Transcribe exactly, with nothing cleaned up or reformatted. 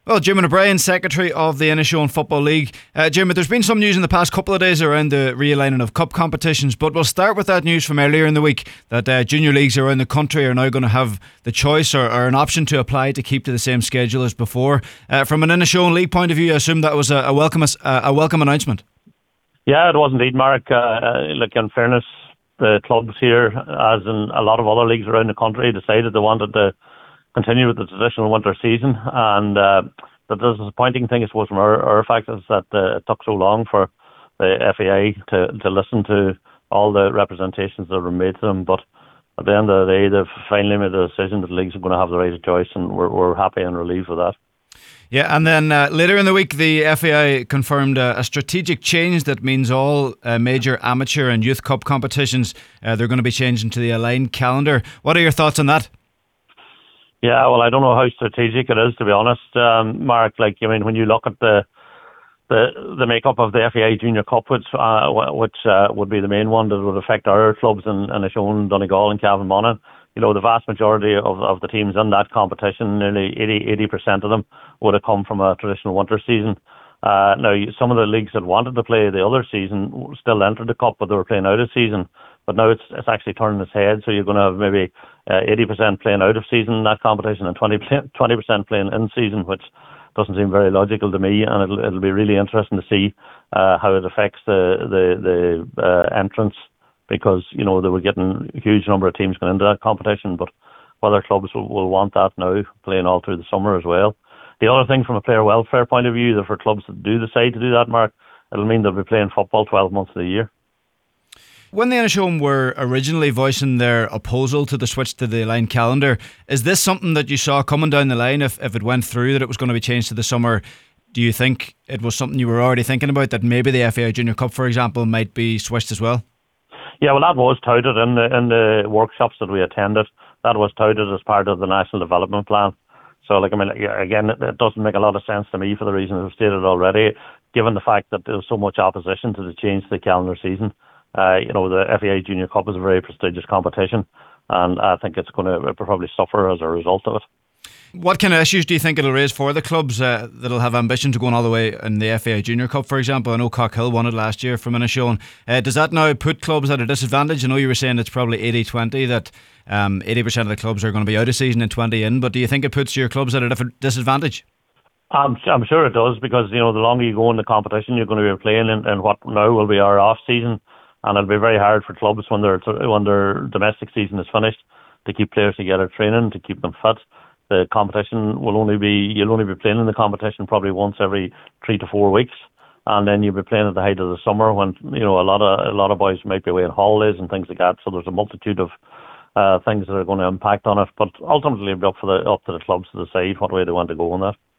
Well, Jim O'Brien, Secretary of the Inishowen Football League. Uh, Jim, there's been some news in the past couple of days around the realigning of cup competitions, but we'll start with that news from earlier in the week that uh, junior leagues around the country are now going to have the choice or, or an option to apply to keep to the same schedule as before. Uh, from an Inishowen League point of view, I assume that was a, a welcome uh, a welcome announcement. Yeah, it was indeed, Mark. Uh, look, in fairness, the clubs here, as in a lot of other leagues around the country, decided they wanted to continue with the traditional winter season, and uh, the disappointing thing, I suppose, from our, our fact is that uh, it took so long for the F A I to, to listen to all the representations that were made to them. But at the end of the day, they've finally made the decision that the leagues are going to have the right of choice, and we're, we're happy and relieved with that. Yeah, and then uh, later in the week, the F A I confirmed uh, a strategic change that means all uh, major amateur and youth cup competitions, uh, they're going to be changing to the aligned calendar. What are your thoughts on that? Yeah, well, I don't know how strategic it is, to be honest, um, Mark. Like, I mean, when you look at the the the makeup of the F A I Junior Cup, which uh, which uh, would be the main one that would affect our clubs in Inishowen, Donegal, and Cavan, you know, the vast majority of, of the teams in that competition, nearly eighty percent of them, would have come from a traditional winter season. Uh, now, some of the leagues that wanted to play the other season still entered the cup, but they were playing out of season. But now it's it's actually turning its head, so you're going to have maybe uh, eighty percent playing out of season in that competition and twenty percent playing in season, which doesn't seem very logical to me. And it'll it'll be really interesting to see uh, how it affects the the the uh, entrance, because you know they were getting a huge number of teams going into that competition, but whether clubs will, will want that now, playing all through the summer as well. The other thing, from a player welfare point of view, that for clubs that do decide to do that, Mark, it'll mean they'll be playing football twelve months of the year. When the Inishowen were originally voicing their opposal to the switch to the aligned calendar, is this something that you saw coming down the line if, if it went through, that it was going to be changed to the summer? Do you think it was something you were already thinking about, that maybe the F A I Junior Cup, for example, might be switched as well? Yeah, well, that was touted in the in the workshops that we attended. That was touted as part of the National Development Plan. So, like, I mean, again, it, it doesn't make a lot of sense to me for the reasons I've stated already, given the fact that there was so much opposition to the change to the calendar season. Uh, you know, the F A I Junior Cup is a very prestigious competition, and I think it's going to probably suffer as a result of it. What kind of issues do you think it'll raise for the clubs uh, that'll have ambition to going all the way in the F A I Junior Cup, for example? I know Cockhill won it last year from Inishowen. Uh, does that now put clubs at a disadvantage? I know you were saying it's probably eighty twenty, that um, eighty percent of the clubs are going to be out of season and twenty in, but do you think it puts your clubs at a different disadvantage? I'm, I'm sure it does, because, you know, the longer you go in the competition, you're going to be playing in, in what now will be our off-season, and it'll be very hard for clubs when their when their domestic season is finished to keep players together training, to keep them fit. The competition will only be, you'll only be playing in the competition probably once every three to four weeks. And then you'll be playing at the height of the summer, when, you know, a lot of, a lot of boys might be away on holidays and things like that. So there's a multitude of uh, things that are going to impact on it. But ultimately it'll be up for the, up to the clubs to decide what way they want to go on that.